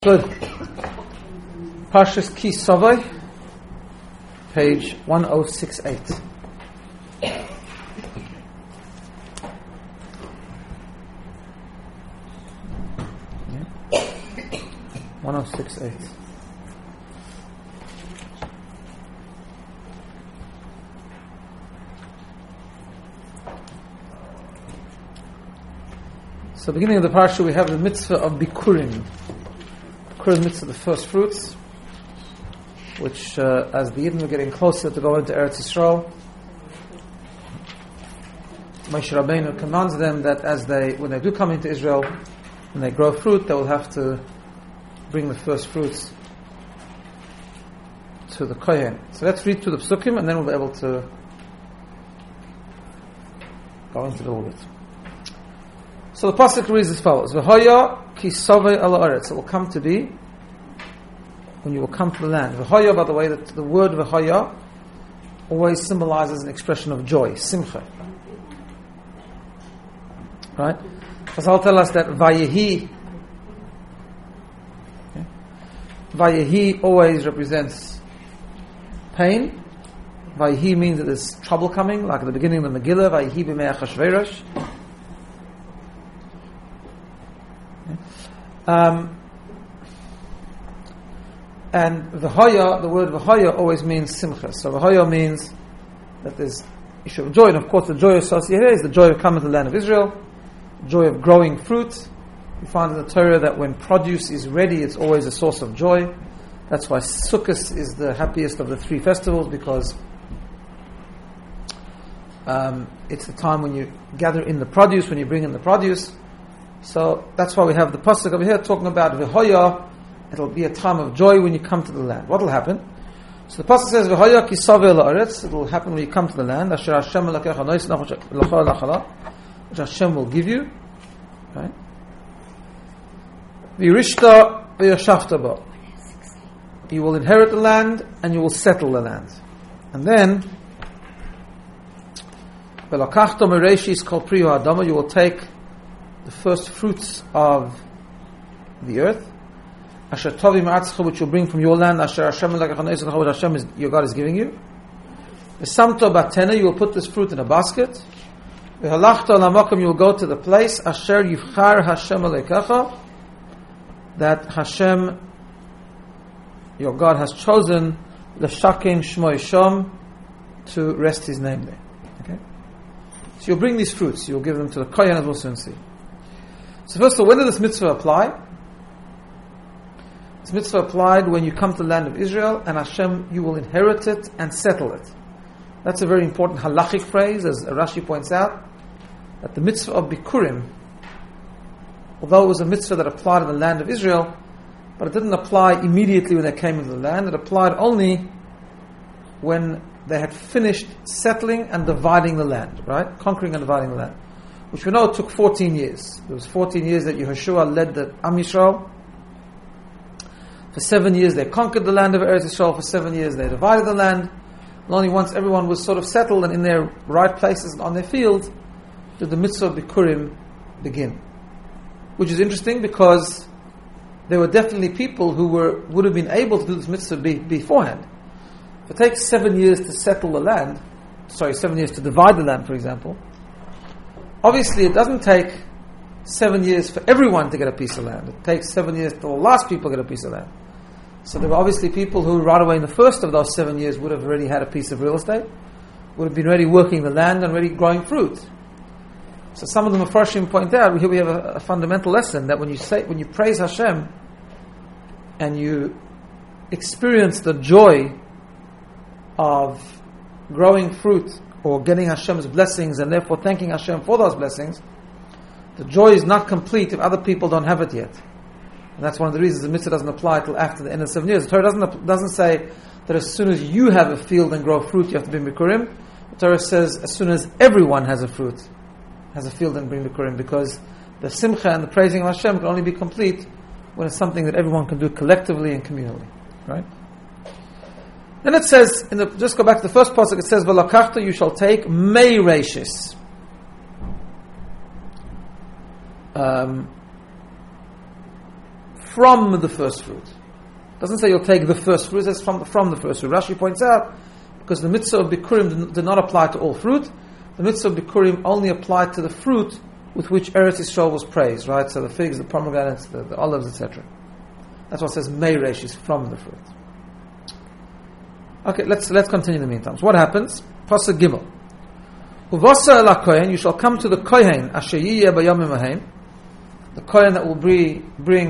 Good. Parshas Ki Sovai, page 1068. Yeah. 1068. So, beginning of the parsha, we have the mitzvah of Bikurim. Bikurim mitzvah, the first fruits, which, as the Yidden were getting closer to go into Eretz Yisrael, Moshe Rabbeinu commands them that when they do come into Israel, when they grow fruit, they will have to bring the first fruits to the Kohen. So let's read through the Psukim, and then we'll be able to go into it a little bit. So the pasuk reads as follows: V'hoya ki sovei ala aretz. It will come to be when you will come to the land. V'hoya, by the way, that the word v'hoya always symbolizes an expression of joy, simcha. Right? Chazal tell us that vayehi, vayehi always represents pain. Vayehi means that there's trouble coming, like at the beginning of the Megillah, vayehi b'mei Achashverosh. And v'hoya, the word v'hoya always means simcha. So v'hoya means that there's issue of joy, and of course the joy associated is the joy of coming to the land of Israel, joy of growing fruit. You find in the Torah that when produce is ready, it's always a source of joy. That's why Sukkot is the happiest of the three festivals, because it's the time when you gather in the produce, when you bring in the produce. So that's why we have the pasuk over here talking about v'hoya. It'll be a time of joy when you come to the land. What will happen? So the pasuk says v'hoya ki sovei la'aretz. It will happen when you come to the land. Asher Hashem elokecha noisnach l'chol la'chala, which Hashem will give you. Right? V'yirishta v'yashavta bo. You will inherit the land and you will settle the land. And then v'lakachta mereshis kol pri ha'adama. You will take the first fruits of the earth, Asher Tovi Ma'atzcha, which you bring from your land, Asher Hashem L'Kachanoisach, which Hashem your God is giving you. V'samto batena, you will put this fruit in a basket. V'halachta l'makom, you will go to the place, Asher Yivchar Hashem Elokecha, that Hashem, your God, has chosen L'shakem Shmo Yishom, to rest His name there. Okay? So you'll bring these fruits, you'll give them to the Kohen, as we'll soon see. So first of all, when did this mitzvah apply? This mitzvah applied when you come to the land of Israel, and Hashem, you will inherit it and settle it. That's a very important halachic phrase, as Rashi points out, that the mitzvah of Bikurim, although it was a mitzvah that applied in the land of Israel, but it didn't apply immediately when they came into the land. It applied only when they had finished settling and dividing the land, right? Conquering and dividing the land. Which we know took 14 years. There was 14 years that Yehoshua led the Am Yisrael. For 7 years they conquered the land of Eretz Yisrael. For 7 years they divided the land. And only once everyone was sort of settled and in their right places on their field did the mitzvah of Bikurim begin. Which is interesting because there were definitely people who would have been able to do this mitzvah beforehand. If it takes 7 years to settle the land, 7 years to divide the land, for example, obviously it doesn't take 7 years for everyone to get a piece of land. It takes 7 years till the last people get a piece of land. So there were obviously people who right away in the first of those 7 years would have already had a piece of real estate, would have been already working the land and already growing fruit. So some of the Mefarshim point out, here we have a fundamental lesson, that when you praise Hashem and you experience the joy of growing fruit or getting Hashem's blessings and therefore thanking Hashem for those blessings, the joy is not complete if other people don't have it yet. And that's one of the reasons the mitzvah doesn't apply till after the end of 7 years. The Torah doesn't say that as soon as you have a field and grow fruit, you have to bring Bikurim. The Torah says as soon as everyone has a field and bring Bikurim, because the simcha and the praising of Hashem can only be complete when it's something that everyone can do collectively and communally. Right? Then it says, just go back to the first pasuk, it says, V'lakachta, you shall take mei reishis. from the first fruit. It doesn't say you'll take the first fruit, it says from the first fruit. Rashi points out, because the mitzvah of Bikurim did not apply to all fruit, the mitzvah of Bikurim only applied to the fruit with which Eretz Yisrael was praised, right? So the figs, the pomegranates, the olives, etc. That's what it says Meiresh is from the fruit. Okay, let's continue in the meantime. So what happens? Pasuk Gimel. Uvasa el kohen, you shall come to the kohen asher yiyeh bayomim hahem, the kohen that will be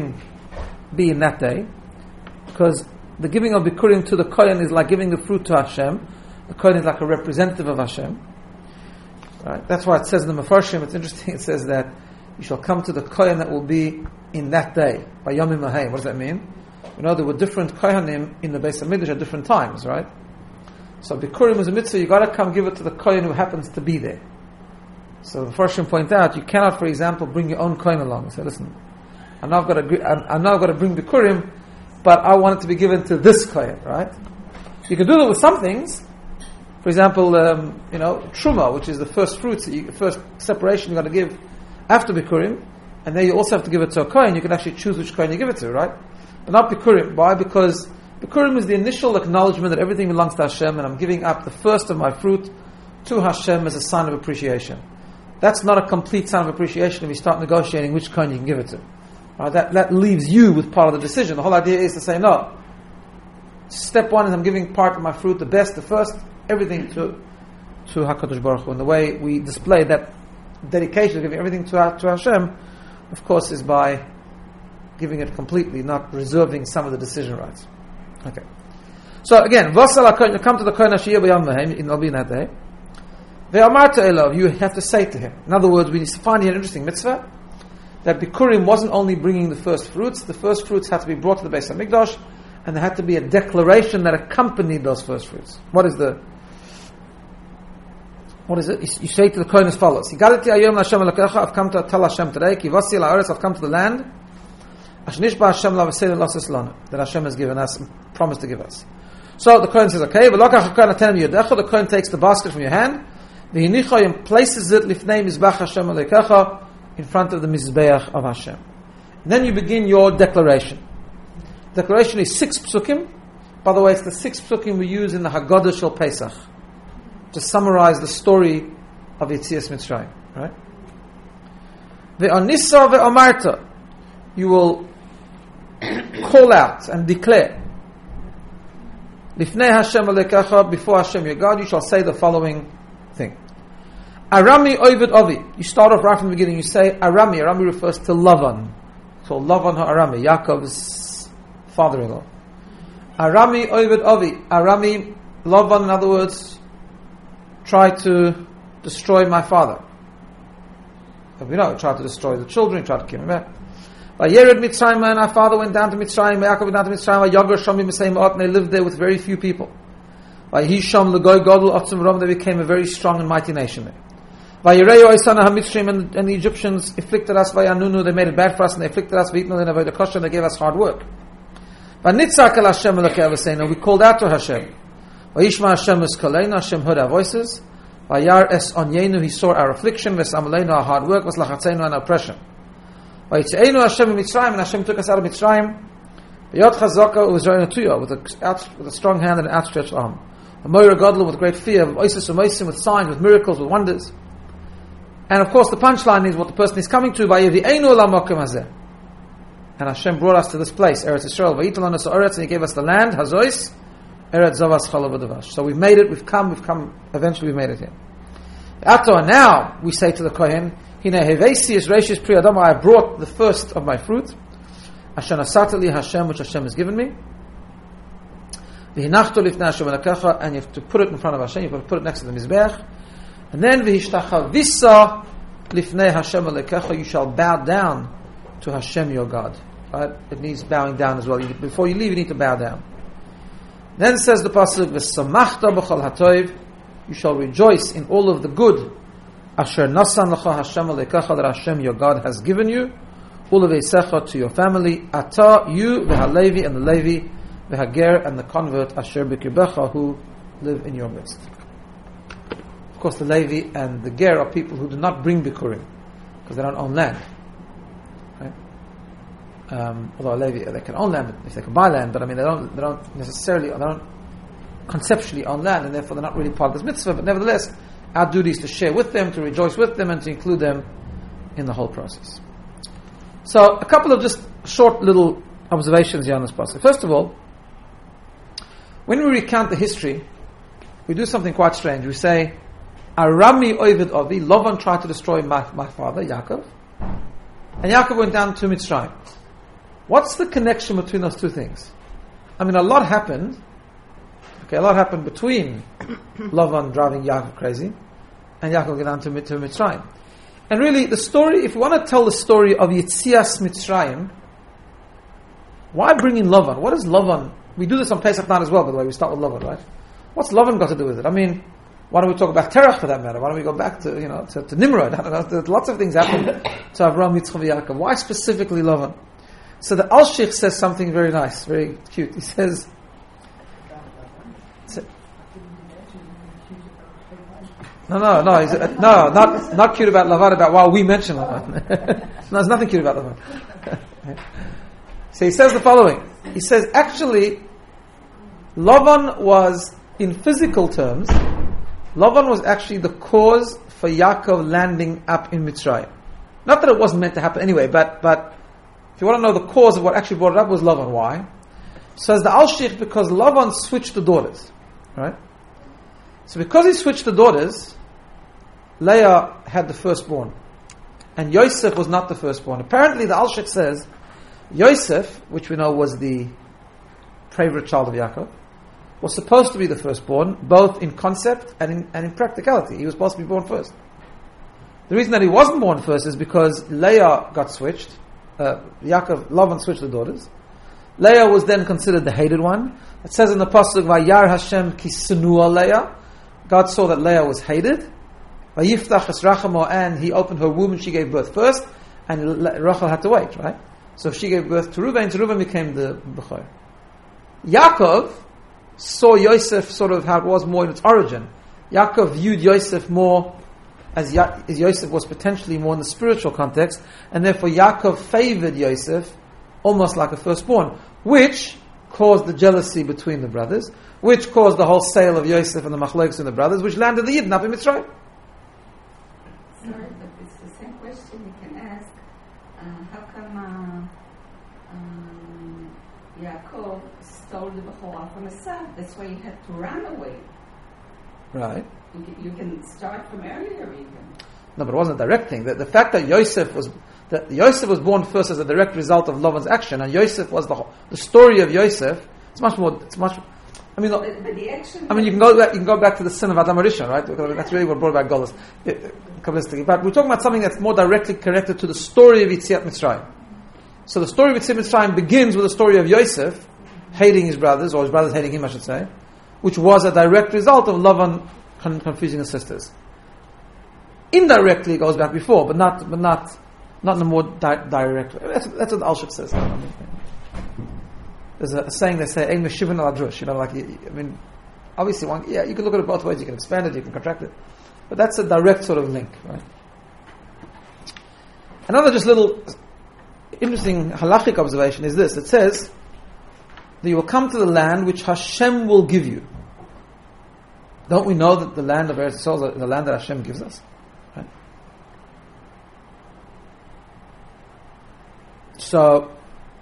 in that day, because the giving of Bikurim to the kohen is like giving the fruit to Hashem. The kohen is like a representative of Hashem. Right? That's why it says in the Mefarshim, it's interesting, it says that you shall come to the kohen that will be in that day, by Yomim Hahem. What does that mean? You know, there were different kohanim in the Beis HaMikdash at different times, right? So Bikurim is a mitzvah, you got to come give it to the kohen who happens to be there. So the Mefarshim point out, you cannot, for example, bring your own kohen along and say, listen, I'm now going to bring Bikurim, but I want it to be given to this kohen, right? You can do that with some things. For example, Truma, which is the first fruits, first separation you got to give after Bikurim, and then you also have to give it to a kohen. You can actually choose which kohen you give it to, right? But not Bikurim. Why? Because Bikurim is the initial acknowledgement that everything belongs to Hashem, and I'm giving up the first of my fruit to Hashem as a sign of appreciation. That's not a complete sign of appreciation if you start negotiating which kohen you can give it to. Right? That leaves you with part of the decision. The whole idea is to say, no, step one is I'm giving part of my fruit, the best, the first, everything to HaKadosh Baruch Hu. And the way we display that dedication of giving everything to Hashem, of course, is by giving it completely, not reserving some of the decision rights. Okay. So again, Vasal HaKohen, you come to the Kohen Asher B'Yom Mehem, it'll be in that day. Ve'amar Elov, you have to say to him. In other words, we find here an interesting mitzvah, that Bikurim wasn't only bringing the first fruits had to be brought to the Beis HaMikdash, and there had to be a declaration that accompanied those first fruits. What is it? You say to the Kohen as follows: Higaliti ayom Hashem Elokecha, I've come to tell Hashem today, Ki vasi la'aretz, I've come to the land, Asher nishba Hashem la'vasei l'asas lanu, that Hashem has given us, promised to give us. So the Kohen says, okay, v'lokach HaKohen aten miyodecha, the Kohen takes the basket from your hand, v'hinicha and places it lifnei mizbach Hashem Elokecha, in front of the Mizbeach of Hashem. And then you begin your declaration. Declaration is 6 psukim. By the way, it's the 6 psukim we use in the Haggadah Shel Pesach to summarize the story of Yetzias Mitzrayim. Right? Ve'anisa ve'amarta, you will call out and declare. Lifnei Hashem Elokecha, before Hashem your God, you shall say the following thing. Arami Ovid Ovi. You start off right from the beginning. You say Arami. Arami refers to Lavan. So Lavan Arami, Yaakov's father-in-law. Arami Ovid Ovi. Arami, Lavan, in other words, tried to destroy my father. We know, he tried to destroy the children, he tried to kill him. Vayered Mitzrayim, and our father went down to Mitzrayim. Yaakov went down to Mitzrayim. Vayagar Shomim B'Seim Ot, and they lived there with very few people. Vayisham L'Goy Godel Otzim Rom, they became a very strong and mighty nation there. Vayireu Oisana HaMitzrayim, and the Egyptians afflicted us. Vayanunu, they made it bad for us, and they afflicted us. V'itnu in Avodah Kosher, and they gave us hard work. Vanitzak El Hashem Elokei Avosseinu, we called out to Hashem. Vayishma Hashem Eskoleinu, Hashem heard our voices. Vayar Es Onyenu, he saw our affliction. V'Samaleinu, our hard work. V'Slachatzeinu, and our oppression. Vayitzeinu Hashem Mitzrayim, and Hashem took us out of Mitzrayim. V'Yot Chazaka, it was with a strong hand and an outstretched arm. V'Moira Godlu, with great fear. V'Oisis U'Moisim, with signs, with miracles, with wonders. And of course, the punchline is what the person is coming to. Vayevi'enu L'Mokem Hazeh. And Hashem brought us to this place, Eretz Yisrael. Vayitalanu Sa'aretz, and He gave us the land, Hazois, Eretz Zavas Chalav V'Davash. So we've made it, we've come, eventually we've made it here. After now, we say to the Kohen, Hine Hevesi is Reishis Pri Adam, I have brought the first of my fruit, Asher Nasata Li Hashem, which Hashem has given me. V'hinachto Lifnei Hashem Elokecha, and you have to put it in front of Hashem, you have to put it next to the Mizbeach. And then V'hishtachavisa Lifnei Hashem Elokecha, you shall bow down to Hashem your God. Right? It needs bowing down as well. Before you leave, you need to bow down. Then says the pasuk, "V'samachta b'chol hatoiv," you shall rejoice in all of the good. Asher nasan l'cha Hashem Elokecha, that Hashem your God has given you. Ulevesecha, to your family. Ata, you, v'halevi, and the Levi, v'hager, and the convert, Asher b'kirbecha, who live in your midst. Of course, the Levi and the Ger are people who do not bring Bikurim because they don't own land. Right? Although a Levi, they can own land if they can buy land, but I mean they don't necessarily, they don't conceptually own land, and therefore they're not really part of this mitzvah. But nevertheless, our duty is to share with them, to rejoice with them, and to include them in the whole process. So, a couple of just short little observations here on this process. First of all, when we recount the history, we do something quite strange. We say, Arami Ovid Avi, Lavan tried to destroy my father, Yaakov, and Yaakov went down to Mitzrayim. What's the connection between those two things? I mean, a lot happened. Okay, a lot happened between Lavan driving Yaakov crazy and Yaakov going down to Mitzrayim. And really, the story, if you want to tell the story of Yetzias Mitzrayim, why bring in Lavan? What is Lavan? We do this on Pesach night as well, by the way. We start with Lavan, right? What's Lavan got to do with it? I mean, why don't we talk about Terach for that matter? Why don't we go back to Nimrod? I don't know. There's lots of things happen to Avraham, Yitzchak, and Yaakov. Why specifically Lavan? So the Al-Sheikh says something very nice, very cute. He says, No, not cute about Lavan, about why we mention Lavan. No, there's nothing cute about Lavan. So he says the following. He says, actually, Lavan was, in physical terms, Lavan was actually the cause for Yaakov landing up in Mitzrayim. Not that it wasn't meant to happen anyway, but if you want to know the cause of what actually brought it up was Lavan. Why? Says the Al-Sheikh, because Lavan switched the daughters. Right? So because he switched the daughters, Leah had the firstborn, and Yosef was not the firstborn. Apparently, the Al-Sheikh says Yosef, which we know was the favorite child of Yaakov, was supposed to be the firstborn, both in concept and in practicality. He was supposed to be born first. The reason that he wasn't born first is because Leah got switched. Lavan switched the daughters. Leah was then considered the hated one. It says in the pasuk, "Vayar Hashem ki sinua Leah." God saw that Leah was hated. Vayiftach es Rachamo, and He opened her womb and she gave birth first, and Rachel had to wait, right? So she gave birth to Reuven became the Bechor. Yaakov saw Yosef sort of how it was more in its origin. Yaakov viewed Yosef more as Yosef was potentially more in the spiritual context, and therefore Yaakov favored Yosef almost like a firstborn, which caused the jealousy between the brothers, which caused the whole sale of Yosef and the machlokes in the brothers, which landed the Yidden up in Mitzrayim. Sorry, but it's the same question you can ask. How come Yaakov stole the Bechorah from Esav? That's why he had to run away. Right. You can start from earlier even. No, but it wasn't a direct thing. The fact that Yosef was born first as a direct result of Lavan's action, and Yosef was the story of Yosef. It's much more. I mean, but the action. I mean, you can go back to the sin of Adam Rishon, right? That's really what brought about Golos, kabbalistically. But we're talking about something that's more directly connected to the story of Yetziat Mitzrayim. So the story of Yetziat Mitzrayim begins with the story of Yosef hating his brothers, or his brothers hating him, I should say, which was a direct result of Lavan confusing his sisters. Indirectly, it goes back before, but not in a more direct way. That's what Al-Sheikh says. There's a saying they say, "Ein meshivin al adrush." Obviously, you can look at it both ways. You can expand it, you can contract it, but that's a direct sort of link, right? Another just little interesting halachic observation is this: it says that you will come to the land which Hashem will give you. Don't we know that the land of Eretz Yisrael is the land that Hashem gives us? Right? So,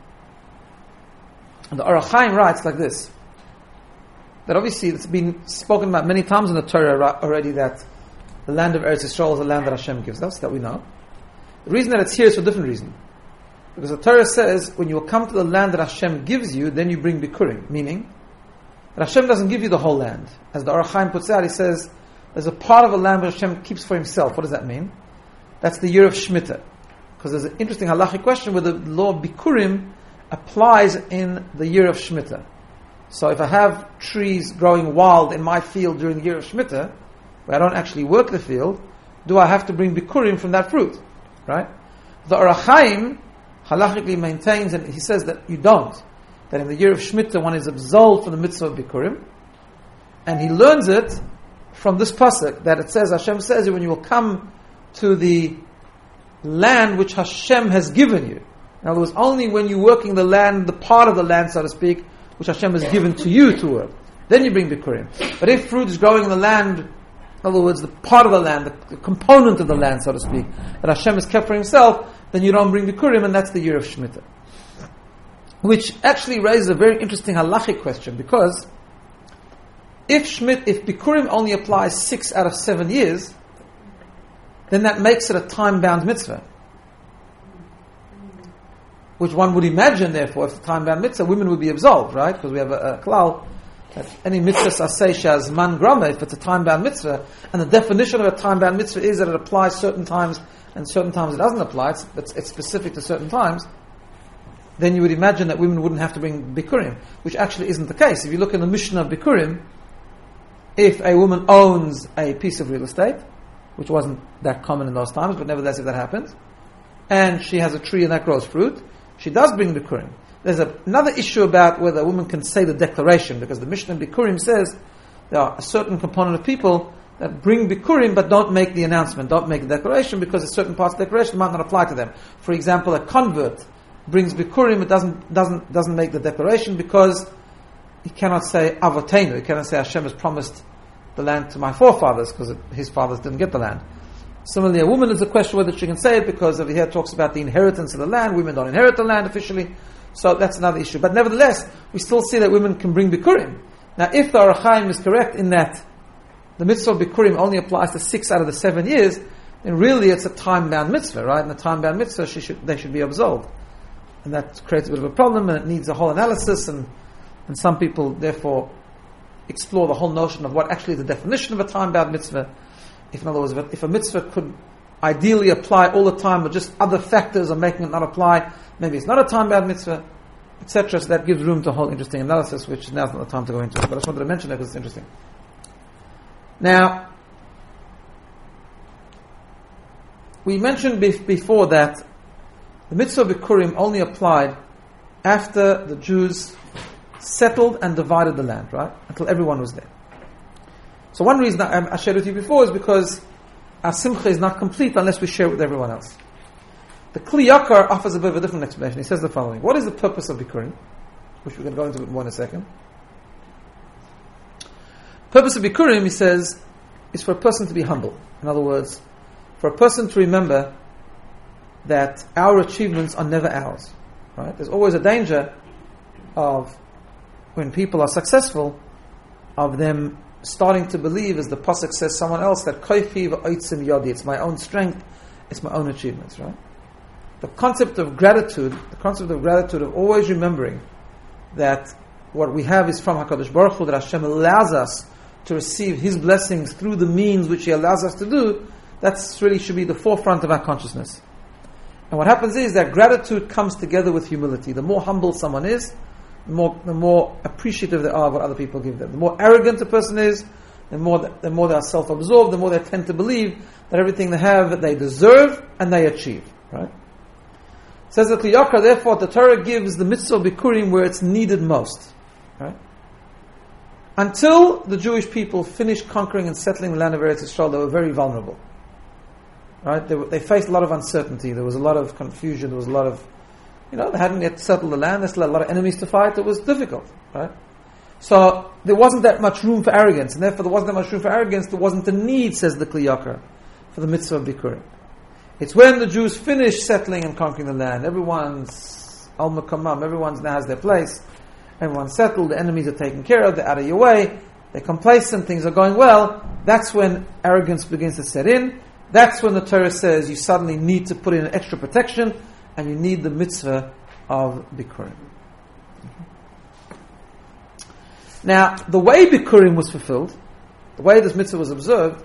the Orach Chaim writes like this, that obviously it's been spoken about many times in the Torah already that the land of Eretz Yisrael is the land that Hashem gives us, that we know. The reason that it's here is for a different reason. Because the Torah says, when you will come to the land that Hashem gives you, then you bring Bikurim, meaning that Hashem doesn't give you the whole land. As the Orach Chaim puts out, he says, there's a part of the land that Hashem keeps for himself. What does that mean? That's the year of Shemitah. Because there's an interesting halachic question where the law of Bikurim applies in the year of Shemitah. So if I have trees growing wild in my field during the year of Shemitah, where I don't actually work the field, do I have to bring Bikurim from that fruit? Right? The Orach Chaim halachically maintains, and he says that you don't. That in the year of Shemitah one is absolved from the mitzvah of Bikurim, and he learns it from this pasuk that it says, Hashem says, when you will come to the land which Hashem has given you. In other words, only when you're working the land, the part of the land, so to speak, which Hashem has given to you to work, then you bring Bikurim. But if fruit is growing in the land, in other words, the part of the land, the component of the land, so to speak, that Hashem has kept for Himself, then you don't bring Bikurim, and that's the year of Shemitah. Which actually raises a very interesting halachic question, because if Bikurim only applies 6 out of 7 years, then that makes it a time-bound mitzvah. Which one would imagine, therefore, if it's a time-bound mitzvah, women would be absolved, right? Because we have a klal that any mitzvah asay shaz man grama, if it's a time-bound mitzvah, and the definition of a time-bound mitzvah is that it applies certain times, and certain times it doesn't apply, it's specific to certain times, then you would imagine that women wouldn't have to bring Bikurim, which actually isn't the case. If you look in the Mishnah of Bikurim, if a woman owns a piece of real estate, which wasn't that common in those times, but nevertheless if that happens, and she has a tree and that grows fruit, she does bring Bikurim. There's another issue about whether a woman can say the declaration, because the Mishnah in Bikurim says there are a certain component of people that bring Bikurim but don't make the announcement, don't make the declaration, because a certain parts of the declaration might not apply to them. For example, a convert brings Bikurim, it doesn't make the declaration because he cannot say Avotenu, he cannot say Hashem has promised the land to my forefathers because his fathers didn't get the land. Similarly, a woman is a question whether she can say it, because over here it talks about the inheritance of the land. Women don't inherit the land officially, so that's another issue. But nevertheless, we still see that women can bring Bikurim. Now, if the Orach Chaim is correct in that the mitzvah of Bikurim only applies to 6 out of the 7 years, then really it's a time-bound mitzvah, right? And a time-bound mitzvah, they should be absolved. And that creates a bit of a problem, and it needs a whole analysis, and some people therefore explore the whole notion of what actually is the definition of a time-bound mitzvah. If, in other words, if a mitzvah could ideally apply all the time, but just other factors are making it not apply, maybe it's not a time-bound mitzvah, etc. So that gives room to a whole interesting analysis, which now's not the time to go into. But I just wanted to mention that because it's interesting. Now, we mentioned before that the mitzvah of Bikurim only applied after the Jews settled and divided the land, right? Until everyone was there. So one reason I shared with you before is because our simcha is not complete unless we share it with everyone else. The Kli Yakar offers a bit of a different explanation. He says the following: what is the purpose of Bikurim? Which we're going to go into a bit more in a second. Purpose of Bikurim, he says, is for a person to be humble. In other words, for a person to remember that our achievements are never ours. Right? There's always a danger of, when people are successful, of them starting to believe, as the pasuk says, someone else, that koifi v'oitzim yodi, it's my own strength, it's my own achievements, right? The concept of gratitude of always remembering that what we have is from HaKadosh Baruch Hu, that Hashem allows us to receive His blessings through the means which He allows us to do, that's really should be the forefront of our consciousness. And what happens is that gratitude comes together with humility. The more humble someone is, the more appreciative they are of what other people give them. The more arrogant a person is, the more they are self-absorbed, the more they tend to believe that everything they have, that they deserve and they achieve. Right? Says the Kli Yakar, therefore, the Torah gives the mitzvah of Bikurim where it's needed most. Right? Until the Jewish people finished conquering and settling the land of Eretz Yisrael, they were very vulnerable. Right? They faced a lot of uncertainty. There was a lot of confusion. There was a lot of, they hadn't yet settled the land. There's still a lot of enemies to fight. It was difficult. Right? So there wasn't that much room for arrogance, and therefore there wasn't that much room for arrogance. There wasn't the need, says the Kli Yakar, for the mitzvah of Bikurim. It's when the Jews finished settling and conquering the land, everyone's al makamam, everyone's now has their place, everyone's settled, the enemies are taken care of, they're out of your way, they're complacent, things are going well. That's when arrogance begins to set in. That's when the Torah says you suddenly need to put in an extra protection, and you need the mitzvah of Bikurim. Now, the way Bikurim was fulfilled, the way this mitzvah was observed,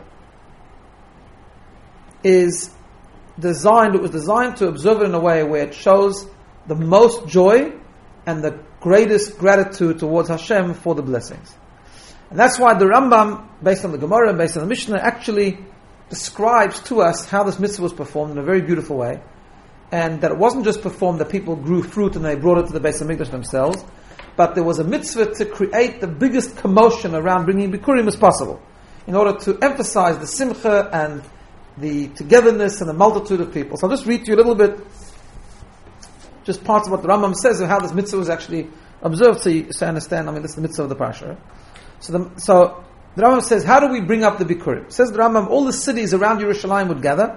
it was designed to observe it in a way where it shows the most joy and the greatest gratitude towards Hashem for the blessings. And that's why the Rambam, based on the Gemara and based on the Mishnah, actually describes to us how this mitzvah was performed in a very beautiful way, and that it wasn't just performed that people grew fruit and they brought it to the Beis HaMikdash themselves, but there was a mitzvah to create the biggest commotion around bringing Bikurim as possible, in order to emphasize the simcha and the togetherness and the multitude of people. So I'll just read to you a little bit just parts of what the Rambam says of how this mitzvah was actually observed, so you understand. This is the mitzvah of the parsha. So the Rambam says, how do we bring up the Bikurim? Says the Rambam, all the cities around Yerushalayim would gather,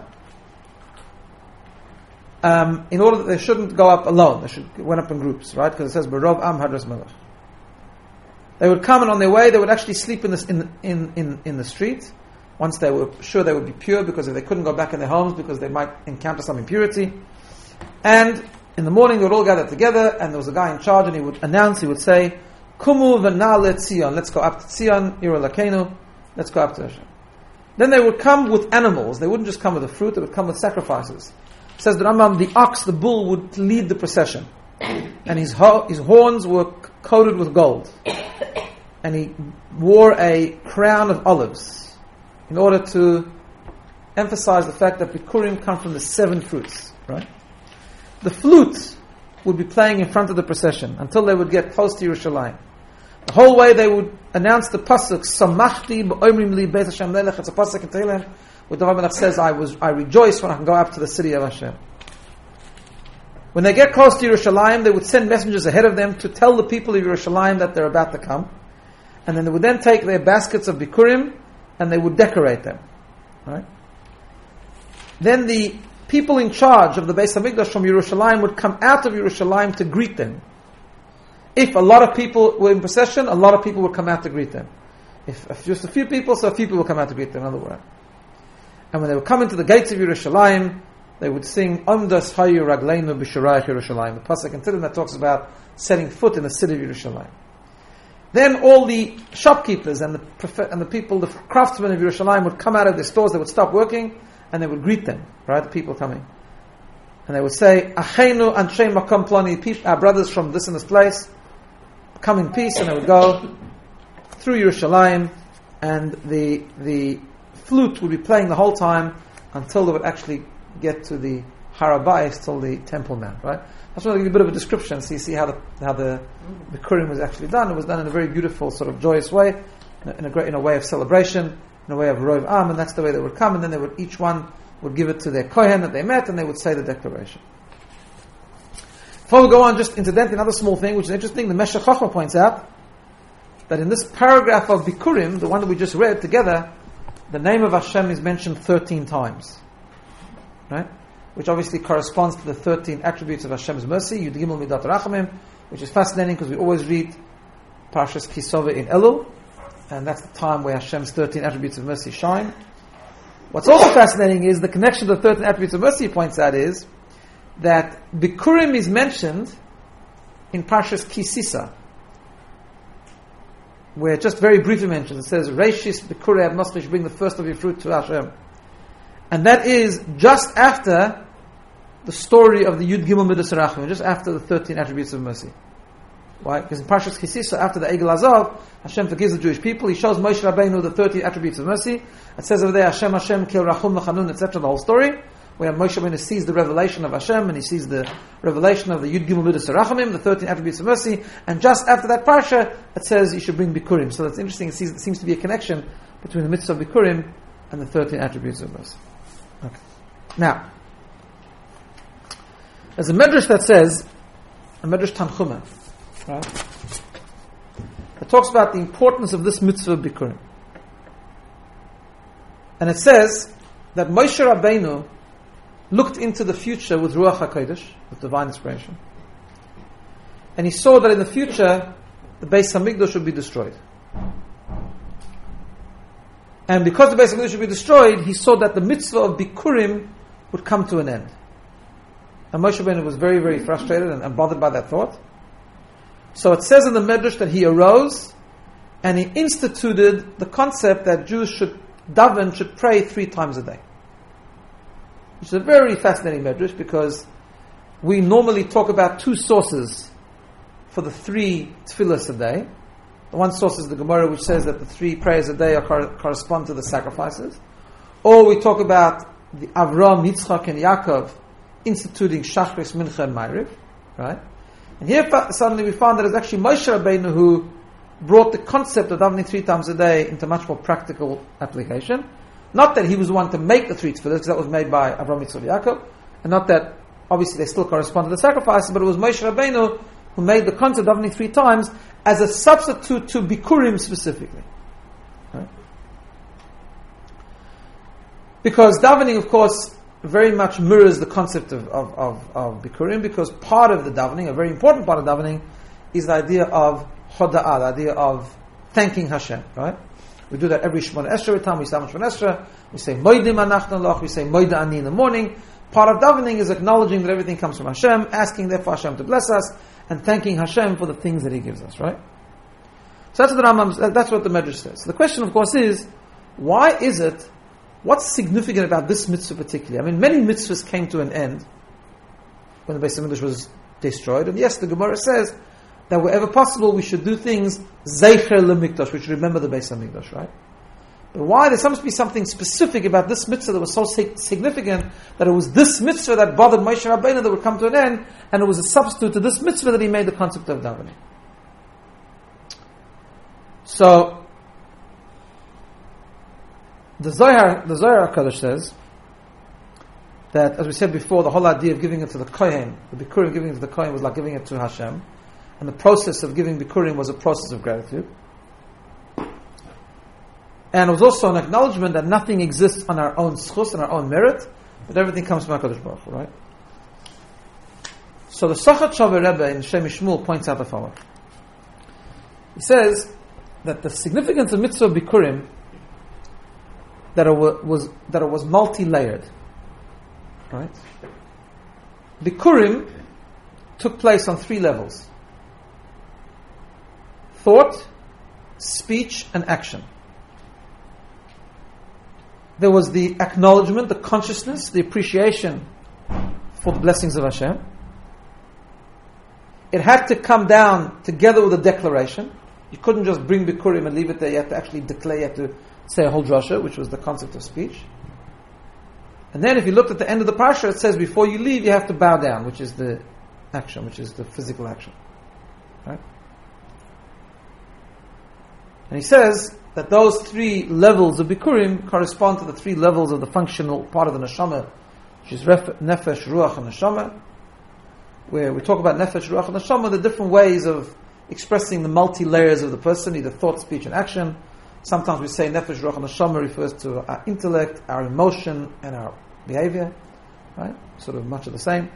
in order that they shouldn't go up alone. They should went up in groups, right? Because it says, Barov Am Hadras Melech. They would come, and on their way, they would actually sleep in the street, once they were sure they would be pure, because if they couldn't go back in their homes, because they might encounter some impurity. And in the morning, they would all gather together, and there was a guy in charge, and he would announce, he would say, Kumu v'na'le Tzion, let's go up to Tzion, Ira Lakenu, let's go up to Hashem. Then they would come with animals. They wouldn't just come with the fruit, they would come with sacrifices. It says the Rambam, the ox, the bull, would lead the procession. And his horns were coated with gold. And he wore a crown of olives in order to emphasize the fact that Bikurim come from the 7 fruits. Right? The flute would be playing in front of the procession until they would get close to Yerushalayim. The whole way they would announce the pasuk, Samachti b'omrim li beit Hashem lelech. It's a pasuk in Tehillim where David Melech says, I rejoice when I can go up to the city of Hashem. When they get close to Yerushalayim, they would send messengers ahead of them to tell the people of Yerushalayim that they're about to come. And then they would then take their baskets of Bikurim and they would decorate them. Right? Then the people in charge of the Beis HaMikdash from Yerushalayim would come out of Yerushalayim to greet them. If a lot of people were in procession, a lot of people would come out to greet them. If just a few people, so a few people would come out to greet them, in other words. And when they would come into the gates of Yerushalayim, they would sing Omdas Hayu Ragleinu B'Shurayach Yerushalayim. The pasuk in Tehillim that talks about setting foot in the city of Yerushalayim. Then all the shopkeepers and the people, the craftsmen of Yerushalayim would come out of their stores. They would stop working and they would greet them. Right, the people coming, and they would say, "Achenu Anshay Makom Plani," our brothers from this and this place, come in peace. And they would go through Yerushalayim, and the flute would be playing the whole time until they would actually get to the Har HaBayis, till the Temple Mount. Right. I just want to give you a bit of a description, so you see how the Bikurim was actually done. It was done in a very beautiful, sort of joyous way, in a way of celebration, in a way of Rov Am, and that's the way they would come. And then they would, each one would give it to their Kohen that they met, and they would say the declaration. Before we go on, just incidentally, another small thing which is interesting. The Meshech Chochmah points out that in this paragraph of Bikurim, the one that we just read together, the name of Hashem is mentioned 13 times, right? Which obviously corresponds to the 13 attributes of Hashem's mercy, Yud Gimel Midat Rachamim, which is fascinating because we always read Parshas Kisova in Elul, and that's the time where Hashem's 13 attributes of mercy shine. What's also fascinating is the connection to the 13 attributes of mercy, he points out, is that Bikurim is mentioned in Parshas Kisisa, where it just very briefly mentions, it says, Reishis Bikurim Noslish, bring the first of your fruit to Hashem. And that is just after the story of the Yud Gimel Midas Rachamim, just after the 13 attributes of mercy. Why? Because in Parshas Kisisa, after the Egel Azov, Hashem forgives the Jewish people. He shows Moshe Rabbeinu the 13 attributes of mercy. It says over there, Hashem, Kil Rachum L'Chanun, etc., the whole story, where Moshe Rabbeinu sees the revelation of Hashem, and he sees the revelation of the Yud Gimel Midas Rachamim, the 13 attributes of mercy, and just after that Parsha, it says you should bring Bikurim. So that's interesting. It seems to be a connection between the mitzvah of Bikurim and the 13 attributes of mercy. Okay. Now, there's a medrash that says, a medrash Tanchuma, right? It talks about the importance of this mitzvah of Bikurim. And it says that Moshe Rabbeinu looked into the future with Ruach HaKodesh, with divine inspiration. And he saw that in the future, the Beis HaMikdash would be destroyed. And because the Beis HaMikdash would be destroyed, he saw that the mitzvah of Bikurim would come to an end. And Moshe Rabbeinu was very, very frustrated and bothered by that thought. So it says in the Medrash that he arose and he instituted the concept that Jews should daven, should pray 3 times a day. Which is a very fascinating Medrash, because we normally talk about 2 sources for the 3 tefillahs a day. The one source is the Gemara, which says that the 3 prayers a day correspond to the sacrifices. Or we talk about the Avram, Yitzchak, and Yaakov instituting Shachris, Mincha, and Ma'ariv, right? And here suddenly we found that it's actually Moshe Rabbeinu who brought the concept of davening 3 times a day into much more practical application. Not that he was the one to make the 3 tefillahs, because that was made by Avram, Yitzchak, and Yaakov, and not that Obviously, they still correspond to the sacrifices, but it was Moshe Rabbeinu who made the concept of davening 3 times as a substitute to Bikurim specifically. Right? Because davening, of course, very much mirrors the concept of Bikurim, because part of the davening, a very important part of davening, is the idea of Hoda'ah, the idea of thanking Hashem, right? We do that every Shemona Esrei time, we say Shemona Esrei, we say Moedim Anachnu Lach, we say Moeda Ani in the morning. Part of davening is acknowledging that everything comes from Hashem, asking therefore Hashem to bless us, and thanking Hashem for the things that He gives us, right? So that's what the Rambam, that's what the Medrash says. So the question, of course, is, why is it, what's significant about this mitzvah particularly? I mean, many mitzvahs came to an end when the Beis HaMikdash was destroyed, and yes, the Gemara says that wherever possible we should do things Zeicher LeMikdash, we should remember the Beis HaMikdash, right? But why? There must be something specific about this mitzvah that was so significant that it was this mitzvah that bothered Moshe Rabbeinu that would come to an end, and it was a substitute to this mitzvah that he made the concept of davening. So, the Zohar HaKadosh says that, as we said before, the whole idea of giving it to the Kohen, the Bikurim giving it to the Kohen was like giving it to Hashem, and the process of giving Bikurim was a process of gratitude. And it was also an acknowledgement that nothing exists on our own schus, on our own merit, but everything comes from HaKadosh Baruch Hu, right? So the Sochat Shover Rebbe in Shem Shmuel points out the following. He says that the significance of mitzvah Bikurim, that it was multi-layered, right? Bikurim took place on 3 levels: thought, speech, and action. There was the acknowledgement, the consciousness, the appreciation for the blessings of Hashem. It had to come down together with a declaration. You couldn't just bring Bikurim and leave it there. You had to actually declare, you had to say a whole drasha, which was the concept of speech. And then if you looked at the end of the parsha, it says before you leave, you have to bow down, which is the action, which is the physical action. Right? And he says that those 3 levels of Bikurim correspond to the 3 levels of the functional part of the Neshama, which is Nefesh, Ruach, and Neshama, where we talk about Nefesh, Ruach, and Neshama, the different ways of expressing the multi-layers of the person, either thought, speech, and action. Sometimes we say Nefesh, Ruach, and Neshama refers to our intellect, our emotion, and our behavior, right? Sort of much of the same.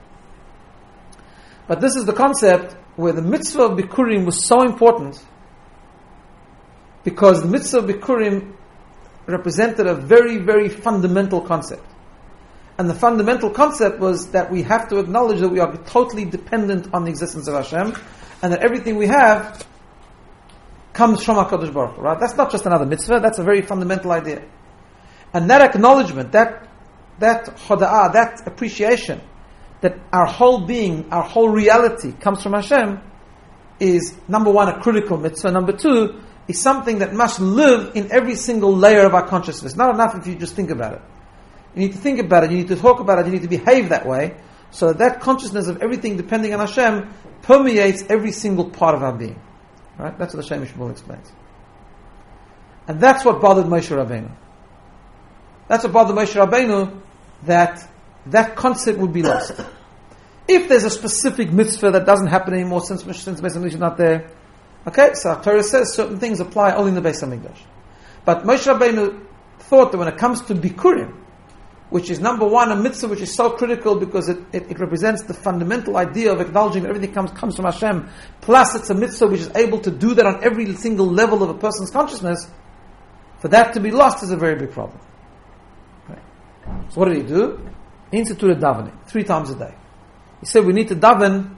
But this is the concept where the mitzvah of Bikurim was so important, because the mitzvah of Bikurim represented a very, very fundamental concept. And the fundamental concept was that we have to acknowledge that we are totally dependent on the existence of Hashem, and that everything we have comes from HaKadosh Baruch Hu, right? That's not just another mitzvah, that's a very fundamental idea. And that acknowledgement, that hoda'ah, that appreciation, that our whole being, our whole reality comes from Hashem, is, number 1, a critical mitzvah. Number 2, is something that must live in every single layer of our consciousness. Not enough if you just think about it. You need to think about it, you need to talk about it, you need to behave that way, so that consciousness of everything depending on Hashem permeates every single part of our being. Right? That's what the Shem Shmuel explains. And that's what bothered Moshe Rabbeinu. That's what bothered Moshe Rabbeinu, that concept would be lost. If there's a specific mitzvah that doesn't happen anymore since Beis HaMikdash is not there, okay, so our Torah says certain things apply only in the Beis HaMikdash. But Moshe Rabbeinu thought that when it comes to Bikurim, which is number 1, a mitzvah which is so critical because it represents the fundamental idea of acknowledging that everything comes from Hashem, plus it's a mitzvah which is able to do that on every single level of a person's consciousness, for that to be lost is a very big problem. Okay. So what did he do? He instituted davening 3 times a day. He said we need to daven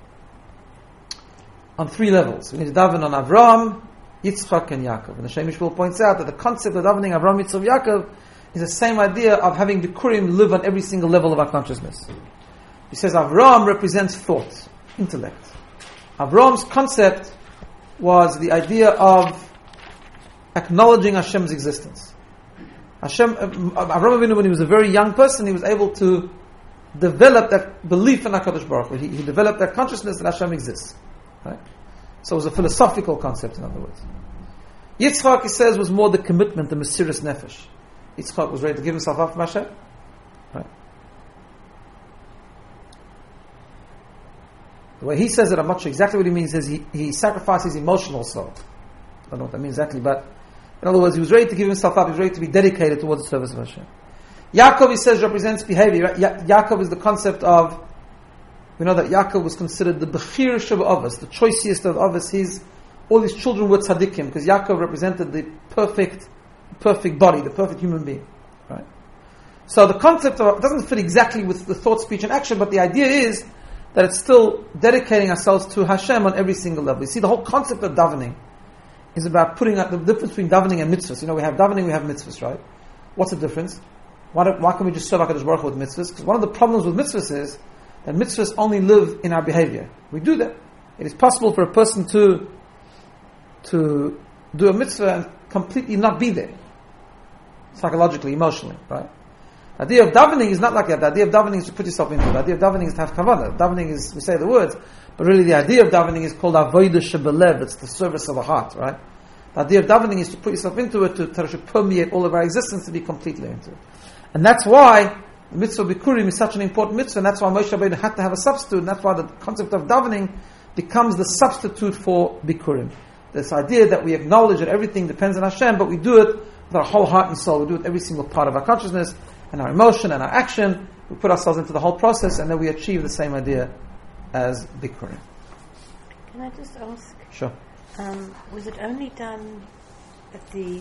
on 3 levels. We need to daven on Avraham, Yitzchak, and Yaakov. And the Shem Shmuel points out that the concept of davening Avraham, Yitzchak, Yaakov is the same idea of having Bikurim live on every single level of our consciousness. He says Avraham represents thought, intellect. Avraham's concept was the idea of acknowledging Hashem's existence. Avraham Avinu, when he was a very young person, he was able to develop that belief in HaKadosh Baruch Hu. He developed that consciousness that Hashem exists. Right? So it was a philosophical concept, in other words. Yitzchak, he says, was more the commitment, the Mesiras Nefesh. Yitzchak was ready to give himself up for Hashem. Right? The way he says it, I'm not sure exactly what he means, is he sacrificed his emotional soul. I don't know what that means exactly, but in other words, he was ready to give himself up, he was ready to be dedicated towards the service of Hashem. Yaakov, he says, represents behavior. Right? Yaakov is the concept of, we know that Yaakov was considered the Bechir Shabbat, the choicest of Avos. All his children were tzaddikim, because Yaakov represented the perfect body, the perfect human being. Right? So the concept of, it doesn't fit exactly with the thought, speech, and action, but the idea is that it's still dedicating ourselves to Hashem on every single level. You see, the whole concept of davening is about putting out the difference between davening and mitzvahs. You know, we have davening, we have mitzvahs, right? What's the difference? Why can we just serve HaKadosh Baruch Hu with mitzvahs? Because one of the problems with mitzvahs is that mitzvahs only live in our behavior. We do that. It is possible for a person to do a mitzvah and completely not be there. Psychologically, emotionally, right? The idea of davening is not like that. The idea of davening is to put yourself into it. The idea of davening is to have kavanah. Davening is, we say the words, but really the idea of davening is called avodah shebelev. It's the service of the heart, right? The idea of davening is to put yourself into it, to permeate all of our existence, to be completely into it. And that's why the mitzvah of Bikurim is such an important mitzvah, and that's why Moshe Rabbeinu had to have a substitute, and that's why the concept of davening becomes the substitute for Bikurim. This idea that we acknowledge that everything depends on Hashem, but we do it with our whole heart and soul. We do it every single part of our consciousness, and our emotion, and our action. We put ourselves into the whole process, and then we achieve the same idea as Bikurim. Can I just ask? Sure. Was it only done at the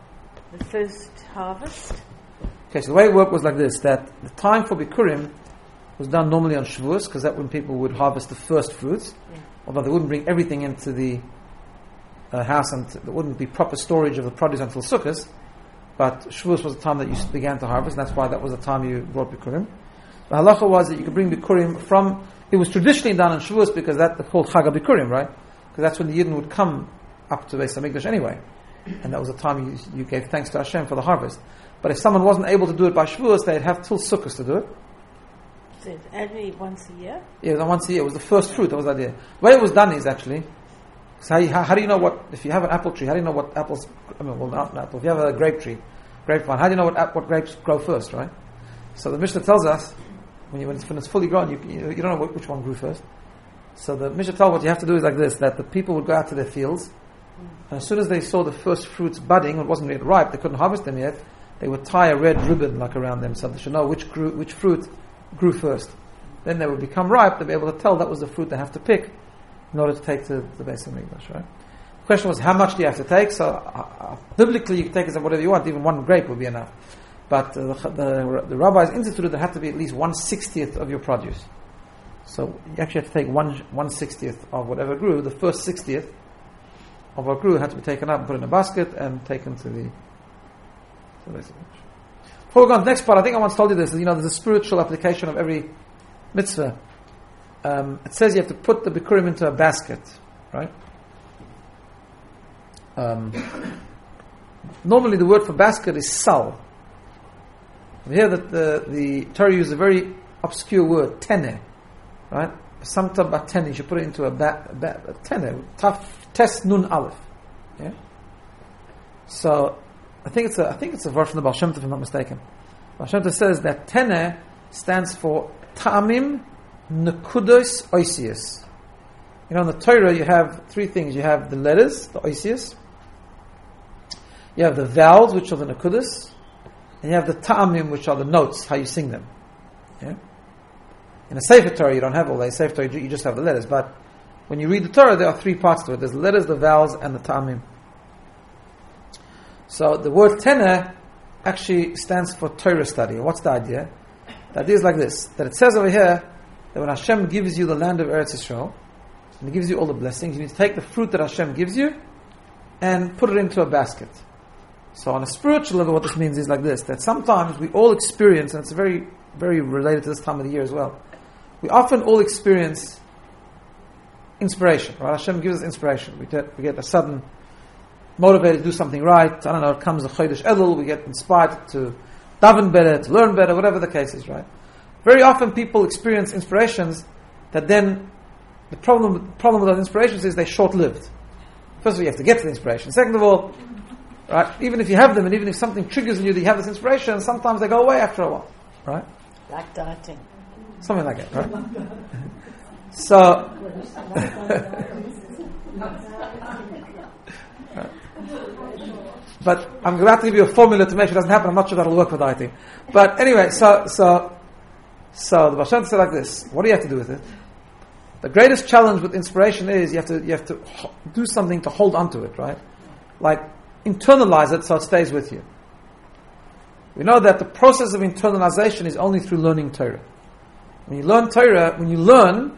first harvest? Okay, so the way it worked was like this, that the time for Bikurim was done normally on Shavuos, because that's when people would harvest the first fruits, although they wouldn't bring everything into the house, and there wouldn't be proper storage of the produce until Sukkot, but Shavuos was the time that you began to harvest, and that's why that was the time you brought Bikurim. The halacha was that you could bring Bikurim from, it was traditionally done on Shavuos, because that's called Chag HaBikurim, right? Because that's when the Yidden would come up to Beis HaMikdash anyway, and that was the time you gave thanks to Hashem for the harvest. But if someone wasn't able to do it by Shavuos, they'd have till Sukkot to do it. So it's only once a year? Yeah, it was once a year. It was the first fruit. That was the idea. The way it was done is actually, so how do you know what, if you have an apple tree, how do you know what apples, not an apple, if you have a grape tree, grapevine, how do you know what grapes grow first, right? So the Mishnah tells us, when it's fully grown, you don't know which one grew first. So the Mishnah tells what you have to do is like this, that the people would go out to their fields, and as soon as they saw the first fruits budding, it wasn't yet ripe, they couldn't harvest them yet, they would tie a red ribbon like around them so they should know which fruit grew first. Then they would become ripe, they'd be able to tell that was the fruit they have to pick in order to take to the Beis HaMikdash, right? The question was, how much do you have to take? So biblically you can take whatever you want, even one grape would be enough. But the rabbis instituted there had to be at least 1/60th of your produce. So you actually have to take 1/60th of whatever grew. The first 60th of what grew had to be taken up and put in a basket and taken to the Beis HaMikdash. Before we go on to the next part, I think I once told you this, there's a spiritual application of every mitzvah. It says you have to put the Bikurim into a basket, right? Normally the word for basket is sal. We hear that the Torah uses a very obscure word, teneh, right? Samta batene, you should put it into a teneh, tes nun aleph. Yeah? So I think it's a verse from the Baal Shem Tov, if I'm not mistaken. Baal Shem Tov says that teneh stands for ta'amim nekudos oisius. In the Torah you have three things. You have the letters, the oisius. You have the vowels, which are the nekudos. And you have the ta'amim, which are the notes, how you sing them. Yeah? In a Sefer Torah, you don't have all that. In Sefer Torah, you just have the letters. But when you read the Torah, there are three parts to it. There's the letters, the vowels, and the ta'amim. So the word teneh actually stands for Torah study. What's the idea? The idea is like this, that it says over here that when Hashem gives you the land of Eretz Yisrael, and He gives you all the blessings, you need to take the fruit that Hashem gives you and put it into a basket. So on a spiritual level, what this means is like this, that sometimes we all experience, and it's very, very related to this time of the year as well, we often all experience inspiration, right? Hashem gives us inspiration. We get a sudden motivated to do something right. I don't know, it comes a Chodesh Elul, we get inspired to daven better, to learn better, whatever the case is, right? Very often people experience inspirations that then, the problem with those inspirations is they're short-lived. First of all, you have to get to the inspiration. Second of all, right, even if you have them, and even if something triggers in you that you have this inspiration, sometimes they go away after a while, right? Like dieting. Something like that, right? So, but I'm glad to give you a formula to make sure it doesn't happen. I'm not sure that'll work for dieting. But anyway, so the Baal Shem Tov said like this: what do you have to do with it? The greatest challenge with inspiration is you have to do something to hold onto it, right? Like internalize it so it stays with you. We know that the process of internalization is only through learning Torah. When you learn Torah, when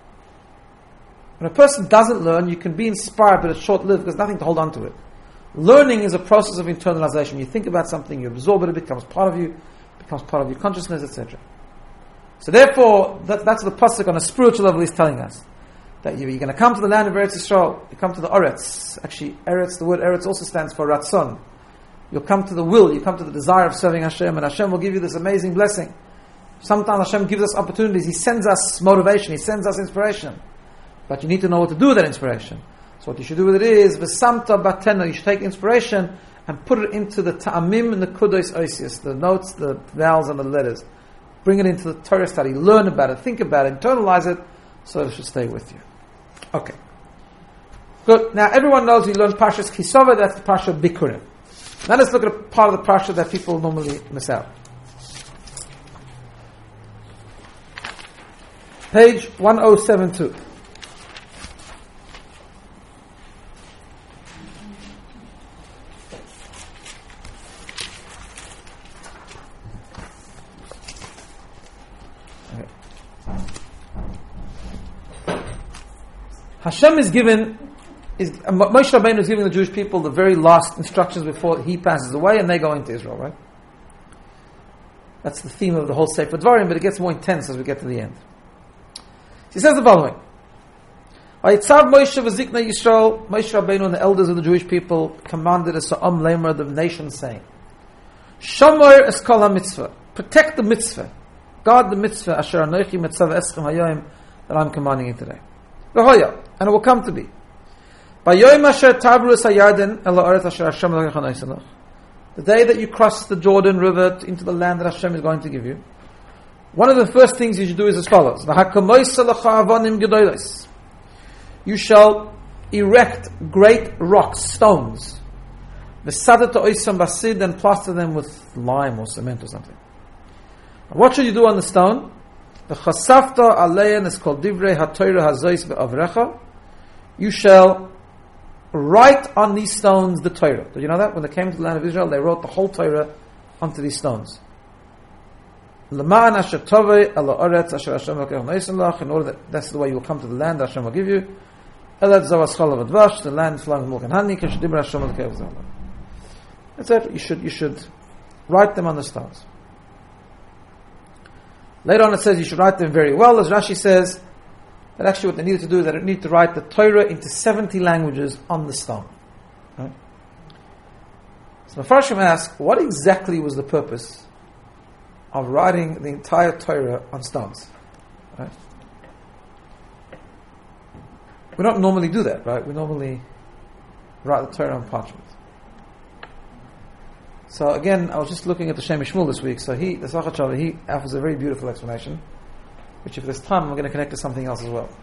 a person doesn't learn, you can be inspired, but it's short-lived because there's nothing to hold on to it. Learning is a process of internalization. You think about something, you absorb it, it becomes part of you, becomes part of your consciousness, etc. So therefore, that's the pasuk on a spiritual level is telling us. That you're going to come to the land of Eretz Yisrael, you come to the Eretz. Actually, Eretz, the word Eretz also stands for Ratzon. You'll come to the will, you come to the desire of serving Hashem, and Hashem will give you this amazing blessing. Sometimes Hashem gives us opportunities, He sends us motivation, He sends us inspiration. But you need to know what to do with that inspiration. So what you should do with it is, V'samta batena, you should take inspiration and put it into the ta'amim and the kudos oisius, the notes, the vowels and the letters. Bring it into the Torah study, learn about it, think about it, internalize it, so it should stay with you. Okay. Good. Now everyone knows we learned Parshas Kisova, that's the Parsha of Bikurim. Now let's look at a part of the Parsha that people normally miss out. Page 1072. Hashem Moshe Rabbeinu is giving the Jewish people the very last instructions before he passes away and they go into Israel, right? That's the theme of the whole Sefer Dvarim, but it gets more intense as we get to the end. He says the following: Vayitzav Moshe v'ziknei Yisrael, Moshe Rabbeinu and the elders of the Jewish people commanded a Sa'am Lemer, the nation, saying, Shomer es kol ha-mitzvah, protect the mitzvah, guard the mitzvah, asher anochi mitzav eschem hayom, that I'm commanding you today. V'hoya, and it will come to be. B'yoyim asher tavru es hayarden el ha'aretz asher Hashem Elokecha nosen lach. The day that you cross the Jordan River into the land that Hashem is going to give you, one of the first things you should do is as follows: you shall erect great rocks, stones, and plaster them with lime or cement or something. And what should you do on the stone? Is called divrei haTorah hazois be'avrecha. You shall write on these stones the Torah. Did you know that? When they came to the land of Israel, they wrote the whole Torah onto these stones. In order that that's the way you will come to the land that Hashem will give you. The land flowing with milk and honey. That's it. You should write them on the stones. Later on it says you should write them very well. As Rashi says, that actually what they needed to do is that they needed to write the Torah into 70 languages on the stone. Right? So Mefarshim ask, what exactly was the purpose of writing the entire Torah on stones? Right? We don't normally do that, right? We normally write the Torah on parchment. So again, I was just looking at the Shem Shmuel this week. So the Sachat he offers a very beautiful explanation, which if there's time, I'm going to connect to something else as well.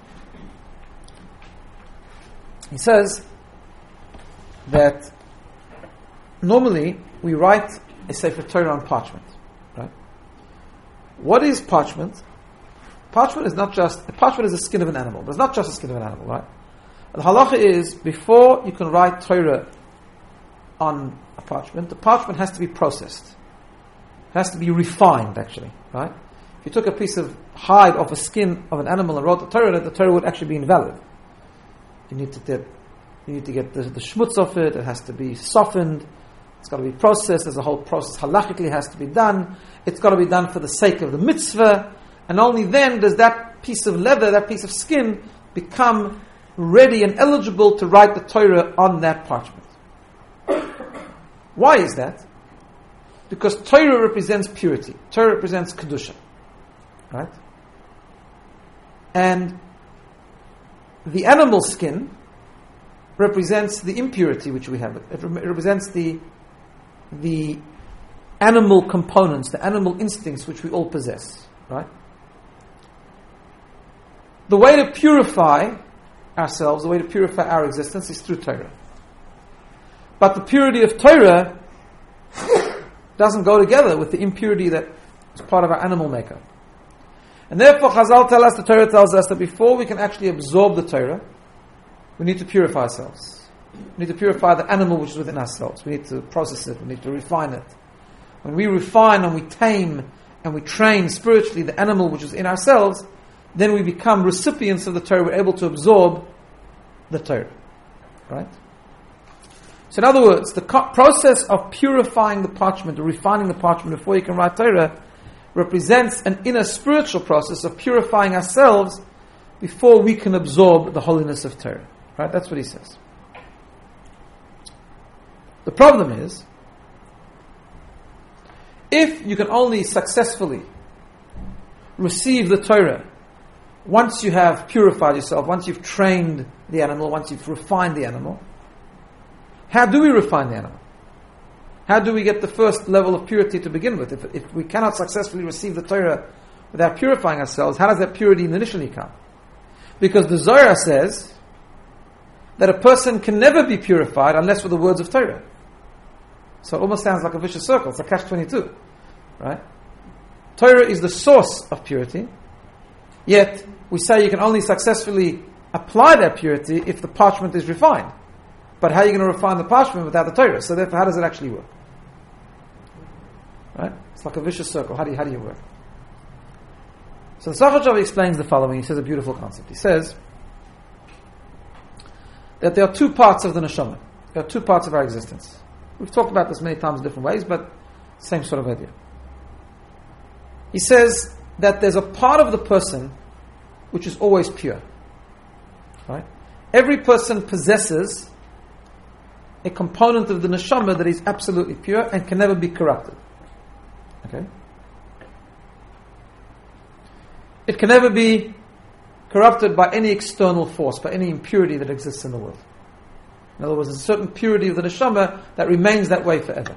He says that normally we write a Sefer Torah on parchment, right? What is parchment? Parchment is the skin of an animal. But it's not just the skin of an animal, right? The halacha is, before you can write Torah on a parchment, the parchment has to be processed. It has to be refined, actually, right? If you took a piece of hide off a skin of an animal and wrote the Torah would actually be invalid. You need to get the schmutz off it. It has to be softened. It's got to be processed. There's a whole process halachically has to be done. It's got to be done for the sake of the mitzvah, and only then does that piece of leather, that piece of skin, become ready and eligible to write the Torah on that parchment. Why is that? Because Torah represents purity. Torah represents kedusha, right? And the animal skin represents the impurity which we have. It represents the animal components, the animal instincts which we all possess, right? the way to purify ourselves, the way to purify our existence is through Torah. But the purity of Torah doesn't go together with the impurity that is part of our animal makeup. And therefore Chazal tell us, the Torah tells us that before we can actually absorb the Torah, we need to purify ourselves. We need to purify the animal which is within ourselves. We need to process it, we need to refine it. When we refine and we tame and we train spiritually the animal which is in ourselves, then we become recipients of the Torah, we're able to absorb the Torah. Right? So in other words, the process of purifying the parchment, or refining the parchment before you can write Torah, represents an inner spiritual process of purifying ourselves before we can absorb the holiness of Torah. Right? That's what he says. The problem is, if you can only successfully receive the Torah once you have purified yourself, once you've trained the animal, once you've refined the animal, how do we refine the animal? How do we get the first level of purity to begin with? If we cannot successfully receive the Torah without purifying ourselves, how does that purity initially come? Because the Zohar says that a person can never be purified unless with the words of Torah. So it almost sounds like a vicious circle. It's a catch-22. Right? Torah is the source of purity, yet we say you can only successfully apply that purity if the parchment is refined. But how are you going to refine the parchment without the Torah? So therefore, how does it actually work? Right? It's like a vicious circle. How do you work? So the Sachar explains the following. He says a beautiful concept. He says that there are two parts of the neshama. There are two parts of our existence. We've talked about this many times in different ways, but same sort of idea. He says that there's a part of the person which is always pure. Right? Every person possesses a component of the neshama that is absolutely pure and can never be corrupted. Okay? It can never be corrupted by any external force, by any impurity that exists in the world. In other words, there's a certain purity of the neshama that remains that way forever.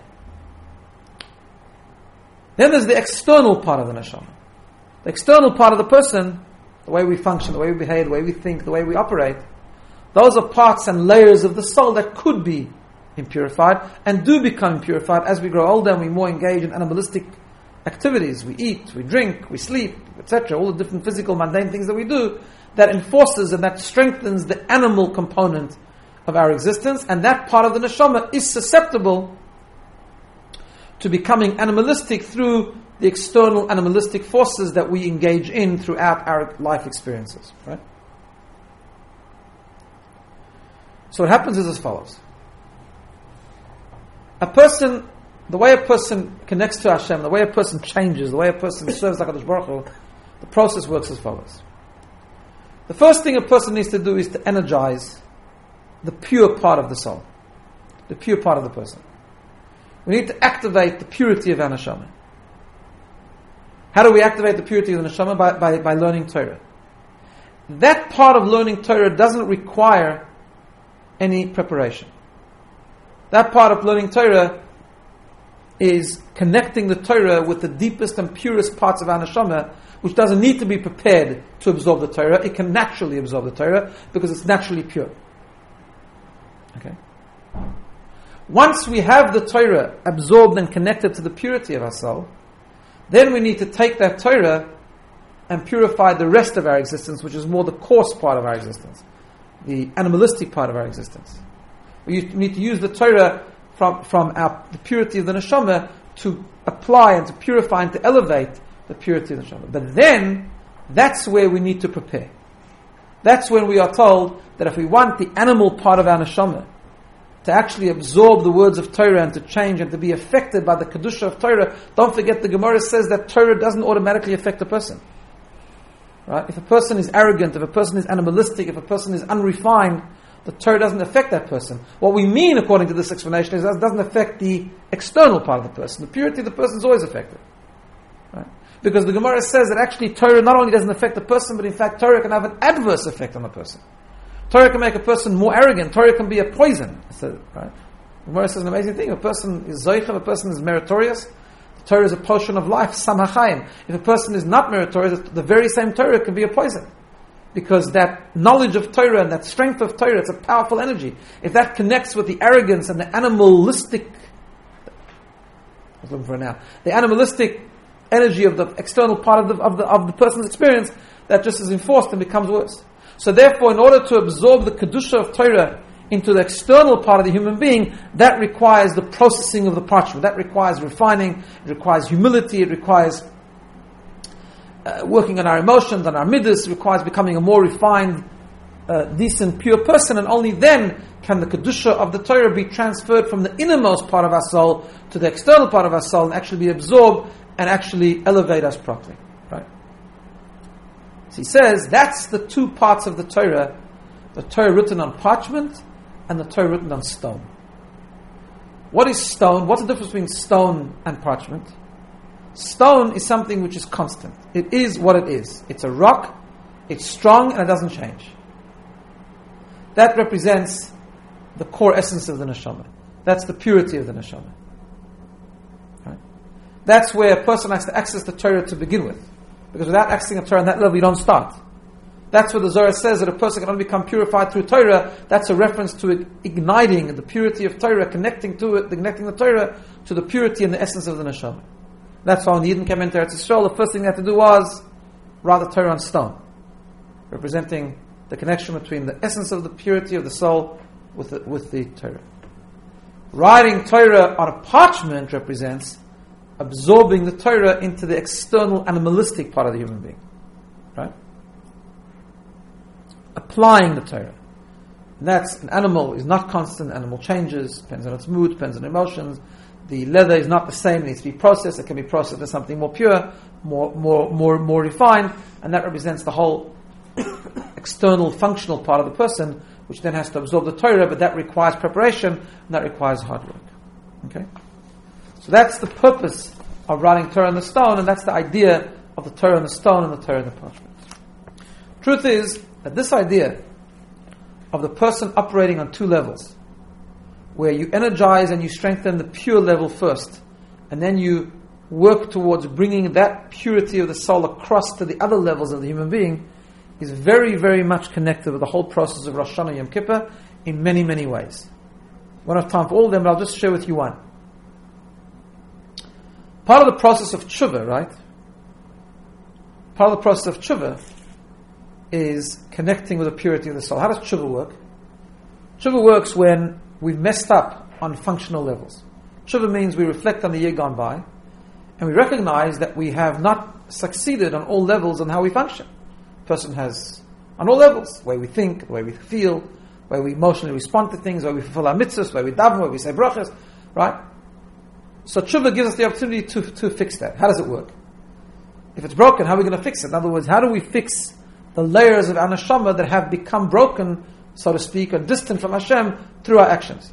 Then there's the external part of the neshama. The external part of the person, the way we function, the way we behave, the way we think, the way we operate, those are parts and layers of the soul that could be impurified and do become impurified as we grow older and we more engage in animalistic activities. We eat, we drink, we sleep, etc. All the different physical, mundane things that we do, that enforces and that strengthens the animal component of our existence, and that part of the neshama is susceptible to becoming animalistic through the external animalistic forces that we engage in throughout our life experiences. Right? So what happens is as follows. A person, the way a person connects to Hashem, the way a person changes, the way a person serves HaKadosh Baruch Hu, the process works as follows. The first thing a person needs to do is to energize the pure part of the soul, the pure part of the person. We need to activate the purity of our neshama. How do we activate the purity of the neshama? By learning Torah. That part of learning Torah doesn't require any preparation. That part of learning Torah is connecting the Torah with the deepest and purest parts of our neshama, which doesn't need to be prepared to absorb the Torah. It can naturally absorb the Torah because it's naturally pure. Okay. Once we have the Torah absorbed and connected to the purity of our soul, then we need to take that Torah and purify the rest of our existence, which is more the coarse part of our existence, the animalistic part of our existence. We need to use the Torah from the purity of the neshama to apply and to purify and to elevate the purity of the neshama. But then, that's where we need to prepare. That's when we are told that if we want the animal part of our neshama to actually absorb the words of Torah and to change and to be affected by the Kedusha of Torah, don't forget the Gemara says that Torah doesn't automatically affect a person. Right? If a person is arrogant, if a person is animalistic, if a person is unrefined, the Torah doesn't affect that person. What we mean, according to this explanation, is that it doesn't affect the external part of the person. The purity of the person is always affected. Right? Because the Gemara says that actually Torah not only doesn't affect the person, but in fact Torah can have an adverse effect on the person. Torah can make a person more arrogant. Torah can be a poison. So, right? The Gemara says an amazing thing. If a person is zoicha, if a person is meritorious, the Torah is a portion of life, samachayim. If a person is not meritorious, the very same Torah can be a poison. Because that knowledge of Torah and that strength of Torah, it's a powerful energy. If that connects with the arrogance and the animalistic, the animalistic energy of the external part of the person's experience, that just is enforced and becomes worse. So therefore, in order to absorb the kedusha of Torah into the external part of the human being, that requires the processing of the parchment. That requires refining, it requires humility, it requires working on our emotions, on our midas, requires becoming a more refined, decent, pure person, and only then can the kedusha of the Torah be transferred from the innermost part of our soul to the external part of our soul and actually be absorbed and actually elevate us properly. Right? So he says that's the two parts of the Torah written on parchment and the Torah written on stone. What is stone? What's the difference between stone and parchment? Stone is something which is constant. It is what it is. It's a rock, it's strong, and it doesn't change. That represents the core essence of the neshama. That's the purity of the neshama. Right? That's where a person has to access the Torah to begin with. Because without accessing the Torah on that level, you don't start. That's what the Zohar says, that a person can only become purified through Torah. That's a reference to igniting the purity of Torah, connecting the Torah to the purity and the essence of the neshama. That's why when the Yidden came into Eretz Yisrael, the first thing they had to do was write the Torah on stone, representing the connection between the essence of the purity of the soul with the Torah. Writing Torah on a parchment represents absorbing the Torah into the external animalistic part of the human being. Right? Applying the Torah. And that's, an animal is not constant, animal changes, depends on its mood, depends on emotions. The leather is not the same, it needs to be processed, it can be processed as something more pure, more refined, and that represents the whole external functional part of the person, which then has to absorb the Torah, but that requires preparation, and that requires hard work. Okay? So that's the purpose of writing Torah on the stone, and that's the idea of the Torah on the stone and the Torah on the parchment. Truth is that this idea of the person operating on two levels, where you energize and you strengthen the pure level first, and then you work towards bringing that purity of the soul across to the other levels of the human being, is very, very much connected with the whole process of Rosh Hashanah Yom Kippur in many, many ways. We don't have time for all of them, but I'll just share with you one. Part of the process of tshuva, right? Part of the process of tshuva is connecting with the purity of the soul. How does tshuva work? Tshuva works when we've messed up on functional levels. Tshuva means we reflect on the year gone by, and we recognize that we have not succeeded on all levels on how we function. A person has, on all levels, the way we think, the way we feel, the way we emotionally respond to things, the way we fulfill our mitzvahs, the way we daven, the way we say brachas, right? So tshuva gives us the opportunity to fix that. How does it work? If it's broken, how are we going to fix it? In other words, how do we fix the layers of our neshama that have become broken, so to speak, or distant from Hashem through our actions?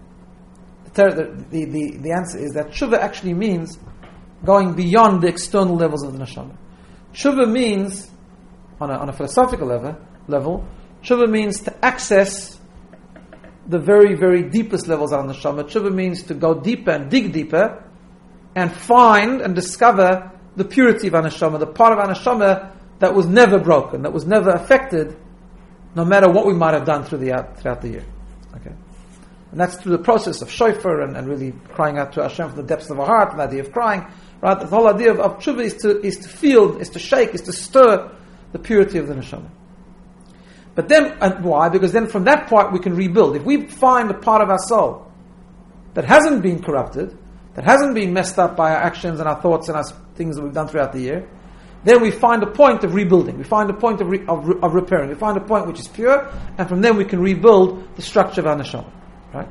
The answer is that tshuva actually means going beyond the external levels of the neshama. Tshuva means, on a philosophical level, tshuva means to access the very, very deepest levels of the neshama. Tshuva means to go deeper and dig deeper and find and discover the purity of our neshama, the part of our neshama that was never broken, that was never affected, no matter what we might have done throughout the year. Okay, and that's through the process of shofar and really crying out to Hashem from the depths of our heart. The idea of crying, right? The whole idea of tshuva is to feel, is to shake, is to stir the purity of the neshama. But then, and why? Because then from that point we can rebuild. If we find a part of our soul that hasn't been corrupted, that hasn't been messed up by our actions and our thoughts and our things that we've done throughout the year, then we find a point of rebuilding. We find a point of repairing. We find a point which is pure, and from then we can rebuild the structure of our neshama. Right?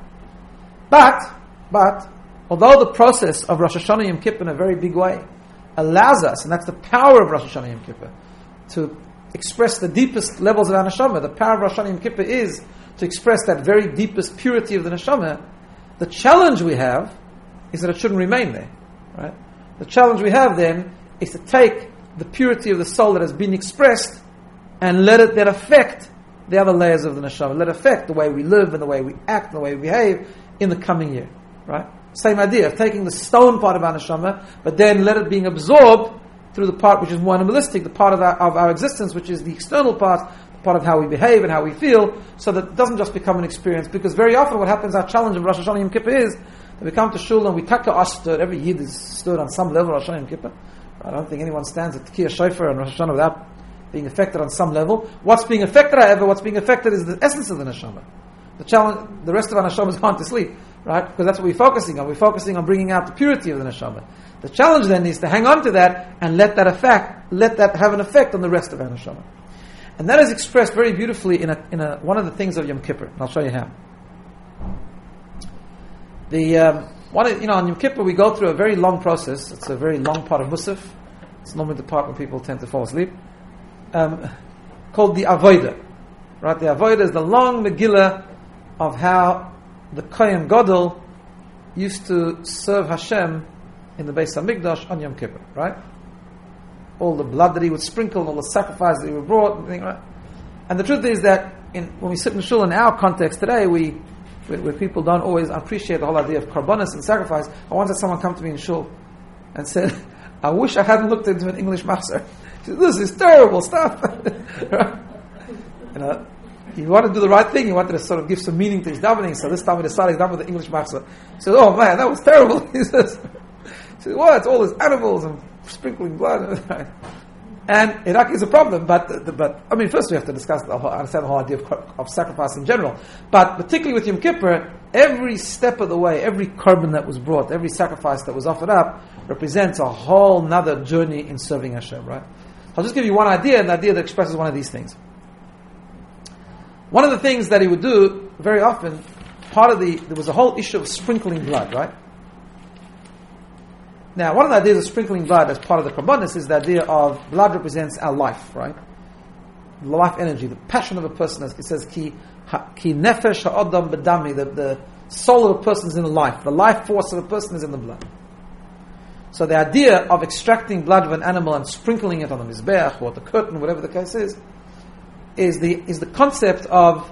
But although the process of Rosh Hashanah Yom Kippur in a very big way allows us, and that's the power of Rosh Hashanah Yom Kippur, to express the deepest levels of our neshama. The power of Rosh Hashanah Yom Kippur is to express that very deepest purity of the neshama. The challenge we have is that it shouldn't remain there. Right? The challenge we have then is to take the purity of the soul that has been expressed and let it then affect the other layers of the neshama. Let it affect the way we live and the way we act and the way we behave in the coming year. Right? Same idea of taking the stone part of our neshama, but then let it being absorbed through the part which is more animalistic, the part of our existence, which is the external part of how we behave and how we feel, so that it doesn't just become an experience. Because very often what happens, our challenge of Rosh Hashanah Yom Kippur is that we come to Shul and we taka astur. Every Yid is stood on some level of Rosh Hashanah Yom Kippur. I don't think anyone stands at Tekiyah Shofar and Rosh Hashanah without being affected on some level. What's being affected, however, is the essence of the neshama. The challenge, the rest of our neshama is gone to sleep, right? Because that's what we're focusing on. We're focusing on bringing out the purity of the neshama. The challenge then is to hang on to that and let that have an effect on the rest of our neshama. And that is expressed very beautifully in one of the things of Yom Kippur. And I'll show you how. On Yom Kippur we go through a very long process. It's a very long part of Musaf. It's normally the part when people tend to fall asleep. Called the Avodah. Right? The Avodah is the long Megillah of how the Kohen Gadol used to serve Hashem in the Beis HaMikdash on Yom Kippur. Right? All the blood that he would sprinkle, all the sacrifices that he would brought, everything, right? And the truth is that when we sit in shul in our context today, where people don't always appreciate the whole idea of karbonos and sacrifice. I once had someone come to me in shul and said, "I wish I hadn't looked into an English machzor. This is terrible stuff." Right? He wanted to do the right thing. He wanted to sort of give some meaning to his davening. So this time he decided to daven with the English machzor. He said, "Oh man, that was terrible." He says, "What? It's all these animals and sprinkling blood." And Iraq is a problem, but I mean, first we have to understand the whole idea of sacrifice in general. But particularly with Yom Kippur, every step of the way, every korban that was brought, every sacrifice that was offered up, represents a whole nother journey in serving Hashem. Right? I'll just give you one idea, an idea that expresses one of these things. One of the things that he would do very often, there was a whole issue of sprinkling blood, right? Now, one of the ideas of sprinkling blood as part of the karbonos is the idea of blood represents our life, right? The life energy, the passion of a person. As it says, ki nefesh ha'odam b'dami, the soul of a person is in the life. The life force of a person is in the blood. So the idea of extracting blood of an animal and sprinkling it on the mizbeach or the curtain, whatever the case is the concept of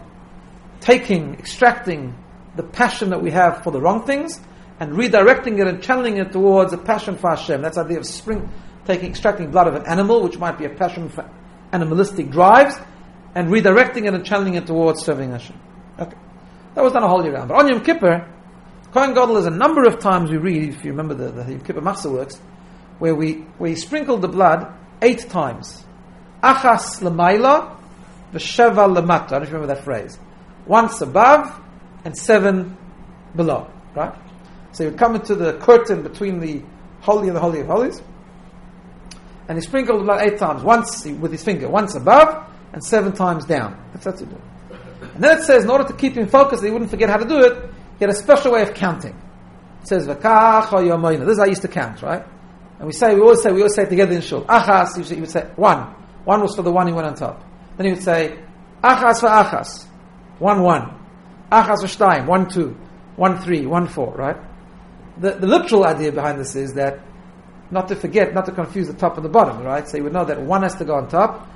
extracting the passion that we have for the wrong things and redirecting it and channeling it towards a passion for Hashem. That's the idea of extracting blood of an animal, which might be a passion for animalistic drives, and redirecting it and channeling it towards serving Hashem. Okay. That was done a whole year round. But on Yom Kippur, Kohen Gadol is a number of times we read, if you remember the Yom Kippur Machzor works, where he sprinkled the blood 8 times. Achas l'mayla, v'sheva l'mata. I don't know if you remember that phrase. Once above, and 7 below. Right? So he would come into the curtain between the Holy and the Holy of Holies, and he sprinkled the blood 8 times. Once with his finger, once above, and 7 times down. That's what he did. And then it says, in order to keep him focused, he wouldn't forget how to do it, he had a special way of counting. It says, V'kach ha'yomayna. This is how I used to count, right? And we always say it together in shul. Achas, he would say 1. 1 was for the one he went on top. Then he would say, Achas v'achas. 1, 1. Achas v'shtayim. 1, 2. 1, 3. 1, 4, right? The literal idea behind this is that not to confuse the top and the bottom, right? So you would know that 1 has to go on top,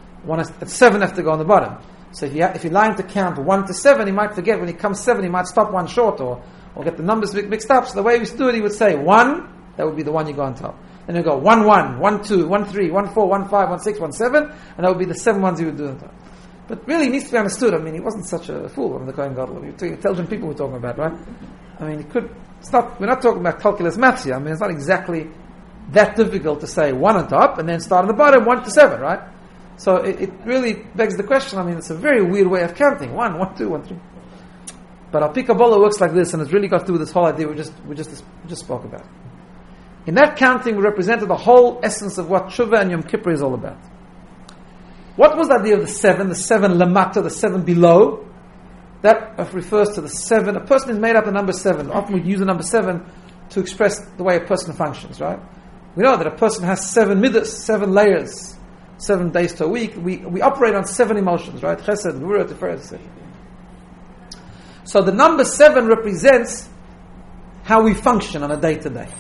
7 has to go on the bottom. So if you're lying to count 1 to 7, he might forget. When he comes 7, he might stop 1 short or get the numbers mixed up. So the way he used to do it, he would say 1, that would be the one you go on top. Then he'd go 1, 1, 1, 2, 1, 3, 1, 4, 1, 5, 1, 6, 1, 7, and that would be the 7 ones he would do on top. But really, it needs to be understood. I mean, he wasn't such a fool when the Kohen Gadol. Intelligent people we're talking about, right? I mean, we're not talking about calculus maths here. I mean, it's not exactly that difficult to say 1 on top and then start on the bottom, 1 to 7, right? So it really begs the question. I mean, it's a very weird way of counting. 1, 1, 2, 1, 3. But our Kabbalah works like this, and it's really got to do with this whole idea we just spoke about. In that counting, we represented the whole essence of what Tshuva and Yom Kippur is all about. What was the idea of the 7 lamata, the 7 below? That refers to the 7. A person is made up of the number 7. Often we use the number 7 to express the way a person functions, right? We know that a person has 7 midas, 7 layers, 7 days to a week. We operate on 7 emotions, right? Chesed, Gvura, Tiferet. So the number 7 represents how we function on a day-to-day.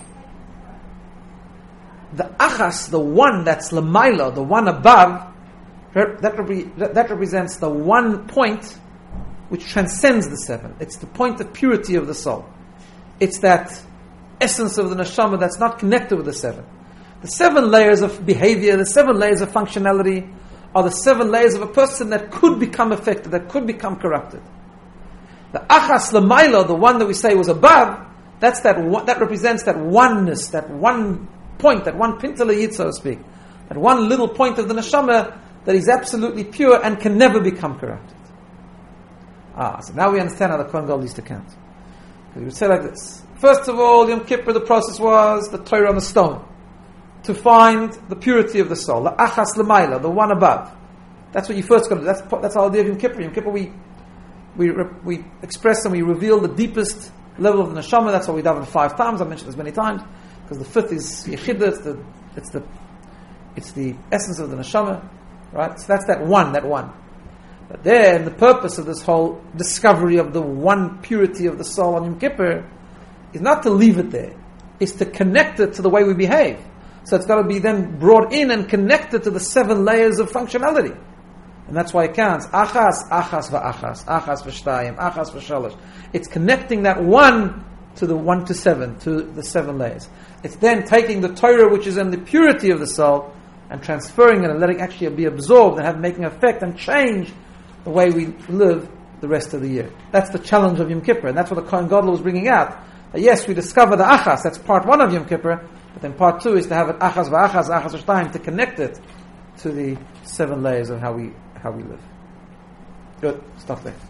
The achas, the 1 that's lamaila, the 1 above, that represents the 1 point which transcends the 7. It's the point of purity of the soul. It's that essence of the neshama that's not connected with the 7. The 7 layers of behavior, the 7 layers of functionality, are the 7 layers of a person that could become affected, that could become corrupted. The achas l'mayla, the one that we say was above, that represents that oneness, that one point, that one pintele yid, so to speak, that one little point of the neshama that is absolutely pure and can never become corrupted. So now we understand how the Kohen Gadol used to count. He would say like this: first of all, Yom Kippur, the process was the Torah on the stone, to find the purity of the soul, the achas l'mayla, the one above. That's what you first got to do. That's our idea of Yom Kippur. Yom Kippur, we express and we reveal the deepest level of the neshama. That's why we daven 5 times. I mentioned this many times, because the 5th is yechidah. It's the essence of the neshama, right? So that's that one. But then the purpose of this whole discovery of the one purity of the soul on Yom Kippur is not to leave it there. It's to connect it to the way we behave. So it's got to be then brought in and connected to the 7 layers of functionality. And that's why it counts. Achas v'achas. Achas v'shtayim. Achas v'shalosh. It's connecting that 1 to the 1 to 7, to the 7 layers. It's then taking the Torah, which is in the purity of the soul, and transferring it and letting it actually be absorbed and making effect and change the way we live the rest of the year. That's the challenge of Yom Kippur, and that's what the Kohen Gadol was bringing out. That yes, we discover the achas, that's part 1 of Yom Kippur, but then part 2 is to have it achas v'achas, achas v'shtayim, to connect it to the 7 layers of how we live. Good, stop there.